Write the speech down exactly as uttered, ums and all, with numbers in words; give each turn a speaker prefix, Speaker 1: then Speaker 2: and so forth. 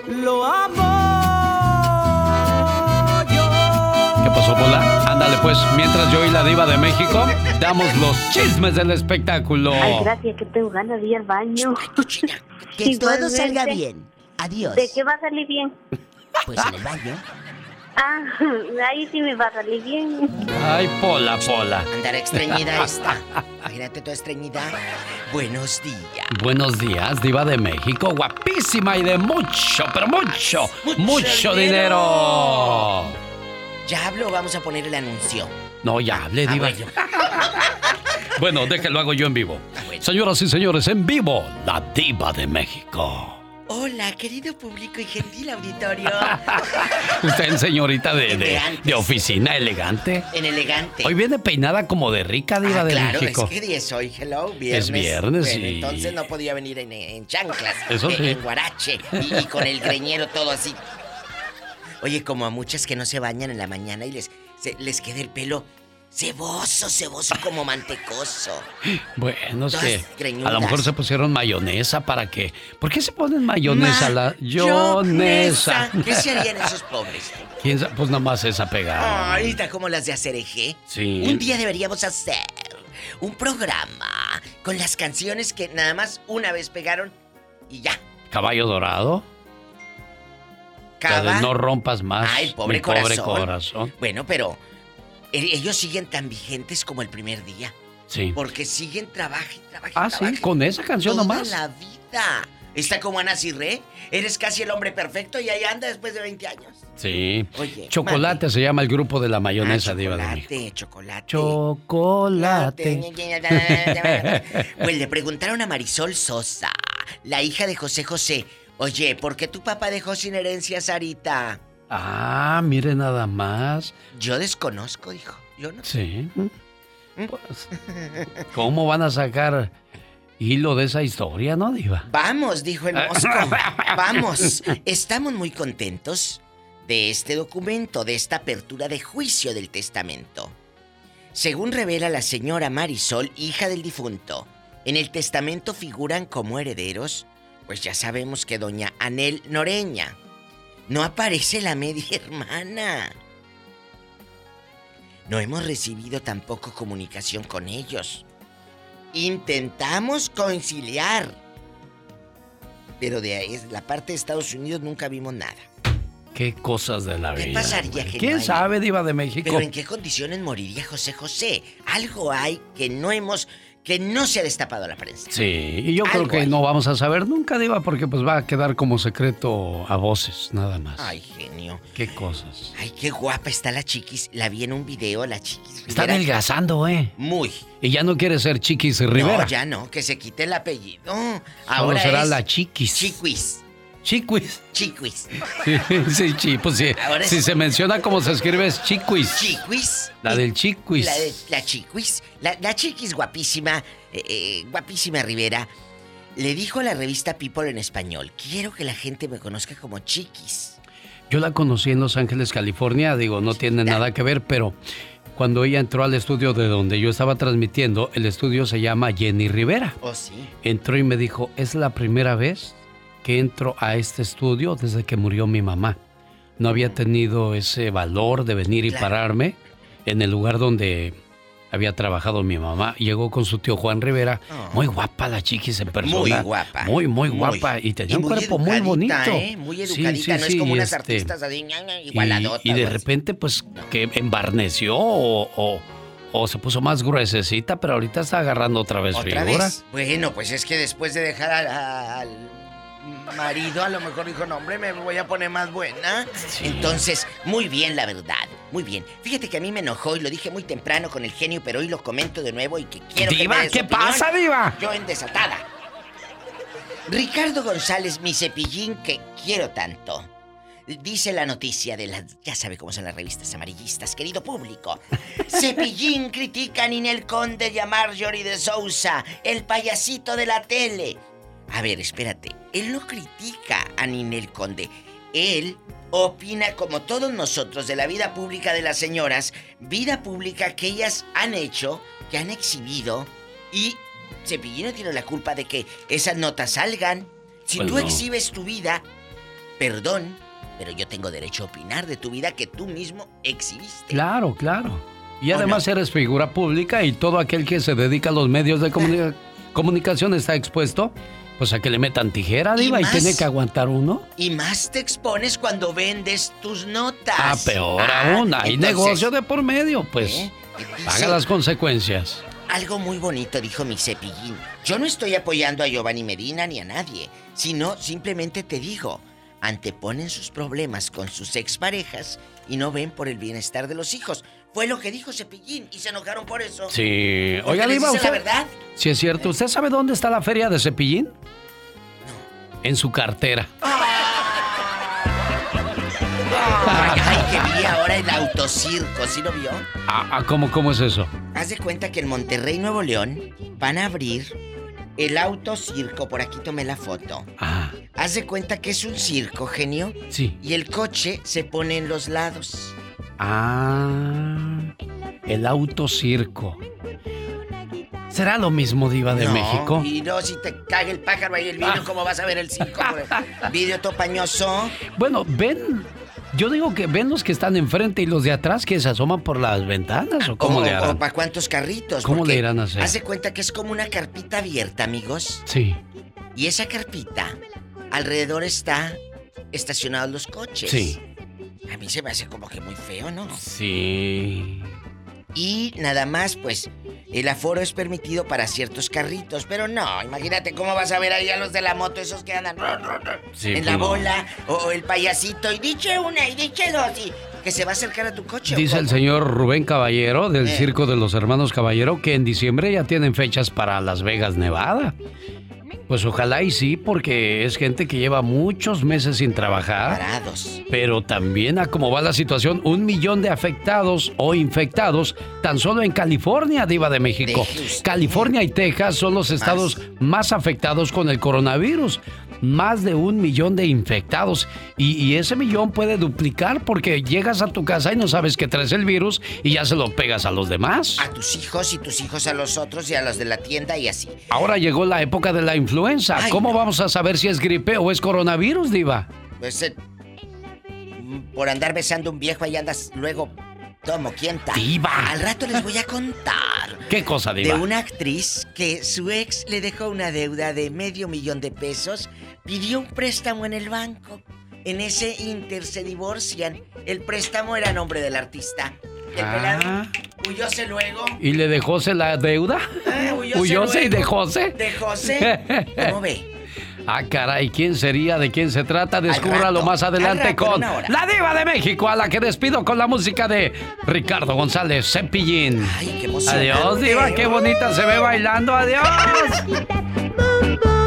Speaker 1: lo amo yo.
Speaker 2: ¿Qué pasó, Pola? Ándale, pues, mientras yo y la diva de México damos los chismes del espectáculo.
Speaker 3: Ay, gracias, que tengo ganas de ir al baño.
Speaker 4: Que todo salga bien. Adiós.
Speaker 3: ¿De qué va a salir bien?
Speaker 4: Pues en el baño.
Speaker 3: Ah, ahí sí me va a salir bien.
Speaker 2: Ay, Pola, Pola.
Speaker 4: Andar estreñida esta. Imagínate toda estreñida. Buenos días.
Speaker 2: Buenos días, diva de México. Guapísima y de mucho, pero mucho, mucho, mucho dinero. dinero.
Speaker 4: Ya hablo, vamos a poner el anuncio.
Speaker 2: No, ya hable, diva.
Speaker 4: Ah, bueno.
Speaker 2: Bueno, déjalo hago yo en vivo.
Speaker 4: Ah, bueno.
Speaker 2: Señoras y señores, en vivo, la diva de México.
Speaker 4: Hola, querido público y gentil auditorio.
Speaker 2: Usted en señorita de,
Speaker 4: de,
Speaker 2: de, de oficina elegante.
Speaker 4: En elegante.
Speaker 2: Hoy viene peinada como de rica, diva
Speaker 4: ah,
Speaker 2: de
Speaker 4: claro,
Speaker 2: México.
Speaker 4: Es que día es hoy, hello, viernes.
Speaker 2: Es viernes,
Speaker 4: bueno,
Speaker 2: y...
Speaker 4: entonces no podía venir en, en chanclas.
Speaker 2: Eso
Speaker 4: en,
Speaker 2: sí.
Speaker 4: En guarache y, y con el greñero todo así. Oye, como a muchas que no se bañan en la mañana y les, se, les queda el pelo ceboso, ceboso como mantecoso.
Speaker 2: Bueno, es
Speaker 4: Todas
Speaker 2: que
Speaker 4: greñudas.
Speaker 2: a lo mejor se pusieron mayonesa para que... ¿Por qué se ponen mayonesa? La
Speaker 4: Mayonesa.
Speaker 2: mayonesa.
Speaker 4: ¿Qué se harían esos pobres?
Speaker 2: ¿Quién sabe? Pues nada más esa pegada.
Speaker 4: Ay, está como las de Acereje.
Speaker 2: Sí.
Speaker 4: Un día deberíamos hacer un programa con las canciones que nada más una vez pegaron y ya.
Speaker 2: ¿Caballo dorado?
Speaker 4: Cava.
Speaker 2: La de no rompas más.
Speaker 4: Ay, pobre,
Speaker 2: mi
Speaker 4: corazón.
Speaker 2: pobre corazón.
Speaker 4: Bueno, pero ellos siguen tan vigentes como el primer día.
Speaker 2: Sí.
Speaker 4: Porque siguen trabajo y trabajo.
Speaker 2: Ah,
Speaker 4: trabajo.
Speaker 2: sí, con esa canción
Speaker 4: Toda
Speaker 2: nomás.
Speaker 4: la vida. Está como Ana Cirré. Eres casi el hombre perfecto y ahí anda después de veinte años.
Speaker 2: Sí.
Speaker 4: Oye,
Speaker 2: Chocolate
Speaker 4: mate.
Speaker 2: se llama el grupo de la mayonesa,
Speaker 4: ah,
Speaker 2: diva de México.
Speaker 4: Chocolate,
Speaker 2: chocolate.
Speaker 4: Chocolate. Pues le preguntaron a Marisol Sosa, la hija de José José. Oye, ¿por qué tu papá dejó sin herencia a Sarita?
Speaker 2: Ah, mire nada más.
Speaker 4: Yo desconozco, dijo. Yo no sé.
Speaker 2: Sí. Pues, ¿cómo van a sacar hilo de esa historia, no, diva?
Speaker 4: Vamos, dijo el mosco. Vamos. Estamos muy contentos de este documento, de esta apertura de juicio del testamento. Según revela la señora Marisol, hija del difunto, en el testamento figuran como herederos, pues ya sabemos que doña Anel Noreña. No aparece la media hermana. No hemos recibido tampoco comunicación con ellos. Intentamos conciliar, pero de ahí, la parte de Estados Unidos nunca vimos nada.
Speaker 2: Qué cosas de la vida.
Speaker 4: ¿Qué pasaría que
Speaker 2: ¿Quién
Speaker 4: no hay?
Speaker 2: sabe, diva de México?
Speaker 4: Pero ¿en qué condiciones moriría José José? Algo hay que no hemos... que no se ha destapado a la prensa.
Speaker 2: Sí, y yo creo
Speaker 4: Algo
Speaker 2: que
Speaker 4: hay.
Speaker 2: no vamos a saber nunca, diva, porque pues va a quedar como secreto a voces, nada más.
Speaker 4: Ay, genio.
Speaker 2: Qué cosas.
Speaker 4: Ay, qué guapa está la Chiquis. La vi en un video, la Chiquis
Speaker 2: Está
Speaker 4: Rivera.
Speaker 2: adelgazando, ¿eh?
Speaker 4: Muy.
Speaker 2: Y ya no quiere ser Chiquis Rivera.
Speaker 4: No, ya no, que se quite el apellido.
Speaker 2: Solo
Speaker 4: Ahora
Speaker 2: será
Speaker 4: es
Speaker 2: la Chiquis.
Speaker 4: Chiquis.
Speaker 2: Chiquis.
Speaker 4: Chiquis.
Speaker 2: Sí, sí, chi, pues sí.
Speaker 4: Ahora
Speaker 2: Si
Speaker 4: es-
Speaker 2: se menciona como se escribe es Chiquis.
Speaker 4: Chiquis.
Speaker 2: La del Chiquis.
Speaker 4: La, de, la Chiquis. La, la Chiquis guapísima, eh, eh, guapísima Rivera, le dijo a la revista People en español: quiero que la gente me conozca como Chiquis.
Speaker 2: Yo la conocí en Los Ángeles, California. Digo, no tiene nada que ver, pero cuando ella entró al estudio de donde yo estaba transmitiendo, el estudio se llama Jenny Rivera.
Speaker 4: Oh, sí.
Speaker 2: Entró y me dijo, es la primera vez que entro a este estudio desde que murió mi mamá. No había tenido ese valor de venir y
Speaker 4: Claro.
Speaker 2: pararme en el lugar donde había trabajado mi mamá. Llegó con su tío Juan Rivera.
Speaker 4: Oh.
Speaker 2: Muy guapa la Chiquis en persona.
Speaker 4: Muy guapa.
Speaker 2: Muy, muy guapa. Y tenía un cuerpo muy bonito.
Speaker 4: ¿eh? Muy educadita, no es como unas
Speaker 2: este,
Speaker 4: artistas así, ña, ña,
Speaker 2: y,
Speaker 4: igualadotas.
Speaker 2: y de
Speaker 4: o así.
Speaker 2: repente, pues, que embarneció o, o, o se puso más gruesecita, pero ahorita está agarrando otra vez
Speaker 4: ¿Otra
Speaker 2: figura.
Speaker 4: vez? Bueno, pues es que después de dejar a- a- al marido, a lo mejor dijo, no, hombre, me voy a poner más buena.
Speaker 2: Sí.
Speaker 4: Entonces, muy bien, la verdad. Muy bien. Fíjate que a mí me enojó y lo dije muy temprano con el genio, pero hoy lo comento de nuevo y que quiero
Speaker 2: Diva,
Speaker 4: que me des
Speaker 2: ¿qué
Speaker 4: opinión.
Speaker 2: pasa, Diva?
Speaker 4: Yo en desatada. Ricardo González, mi cepillín que quiero tanto. Dice la noticia de las... Ya sabe cómo son las revistas amarillistas, querido público. Cepillín critica a Ninel Conde y a Marjorie de Sousa, el payasito de la tele. A ver, espérate. Él no critica a Ninel Conde. Él opina como todos nosotros de la vida pública de las señoras, vida pública que ellas han hecho, que han exhibido, y Cepillín no tiene la culpa de que esas notas salgan. Si
Speaker 2: Pues
Speaker 4: tú
Speaker 2: no.
Speaker 4: exhibes tu vida, perdón, pero yo tengo derecho a opinar de tu vida que tú mismo exhibiste.
Speaker 2: Claro, claro. Y además no? eres figura pública y todo aquel que se dedica a los medios de comunica- comunicación está expuesto, pues a que le metan tijera, Diva, y, y tiene que aguantar uno.
Speaker 4: Y más te expones cuando vendes tus notas.
Speaker 2: Ah, peor ah, aún, hay entonces, negocio de por medio, pues ¿eh? paga las consecuencias.
Speaker 4: Algo muy bonito dijo mi Cepillín. Yo no estoy apoyando a Giovanni Medina ni a nadie, sino simplemente te digo, anteponen sus problemas con sus exparejas y no ven por el bienestar de los hijos. Fue lo que dijo Cepillín y se enojaron por eso.
Speaker 2: Sí. Oiga, Diva, ¿usted?
Speaker 4: ¿La verdad?
Speaker 2: Sí, es cierto. ¿Usted sabe dónde está la feria de Cepillín? No. En su cartera.
Speaker 4: Ay, ay, que vi ahora el autocirco, ¿sí lo vio?
Speaker 2: Ah, ¿cómo, cómo es eso?
Speaker 4: Haz de cuenta que en Monterrey, Nuevo León, van a abrir el autocirco. Por aquí tomé la foto.
Speaker 2: Ah.
Speaker 4: Haz de cuenta que es un circo, genio.
Speaker 2: Sí.
Speaker 4: Y el coche se pone en los lados.
Speaker 2: Ah, el autocirco. ¿Será lo mismo, Diva de
Speaker 4: no,
Speaker 2: México?
Speaker 4: Y no, si te caga el pájaro ahí el vidrio, ah. ¿cómo vas a ver el circo? ¿Vidrio topañoso?
Speaker 2: Bueno, ven, yo digo que ven los que están enfrente y los de atrás que se asoman por las ventanas, ¿o cómo
Speaker 4: o,
Speaker 2: le harán?
Speaker 4: ¿O para cuántos carritos?
Speaker 2: ¿Cómo le irán a hacer?
Speaker 4: Haz de cuenta que es como una carpita abierta, amigos.
Speaker 2: Sí.
Speaker 4: Y esa carpita, alrededor está estacionados los coches.
Speaker 2: Sí.
Speaker 4: A mí se me hace como que muy feo, ¿no?
Speaker 2: Sí.
Speaker 4: Y nada más, pues, el aforo es permitido para ciertos carritos, pero no, imagínate cómo vas a ver ahí a los de la moto, esos que andan sí, en la no. bola, o, o el payasito, y diche una, y diche dos, y que se va a acercar a tu coche.
Speaker 2: Dice el señor Rubén Caballero, del eh. Circo de los Hermanos Caballero, que en diciembre ya tienen fechas para Las Vegas, Nevada. Pues ojalá y sí, porque es gente que lleva muchos meses sin trabajar.
Speaker 4: Parados.
Speaker 2: Pero también a cómo va la situación, un millón de afectados o infectados tan solo en California, Diva de México. De California y Texas son los estados más. más afectados con el coronavirus. Más de un millón de infectados. Y, y ese millón puede duplicar porque llegas a tu casa y no sabes que traes el virus y ya se lo pegas a los demás.
Speaker 4: A tus hijos y tus hijos a los otros y a los de la tienda y así.
Speaker 2: Ahora llegó la época de la influenza. Ay, ¿Cómo no. vamos a saber si es gripe o es coronavirus, Diva?
Speaker 4: Pues eh, por andar besando a un viejo ahí andas luego todo moquienta.
Speaker 2: Diva.
Speaker 4: Al rato les voy a contar.
Speaker 2: ¿Qué cosa, Diva?
Speaker 4: De una actriz que su ex le dejó una deuda de medio millón de pesos, pidió un préstamo en el banco. En ese inter se divorcian. El préstamo era a nombre del artista. El ah. pelado huyóse luego.
Speaker 2: ¿Y le dejóse la deuda?
Speaker 4: Ah, huyóse,
Speaker 2: huyóse y dejóse.
Speaker 4: Dejóse. ¿Cómo ve?
Speaker 2: Ah, caray, ¿quién sería? ¿De quién se trata? Descúbralo más adelante rato, con la Diva de México, a la que despido con la música de Ricardo González Cepillín.
Speaker 4: Ay, qué emoción.
Speaker 2: Adiós, Diva, qué bonita se ve bailando. Adiós.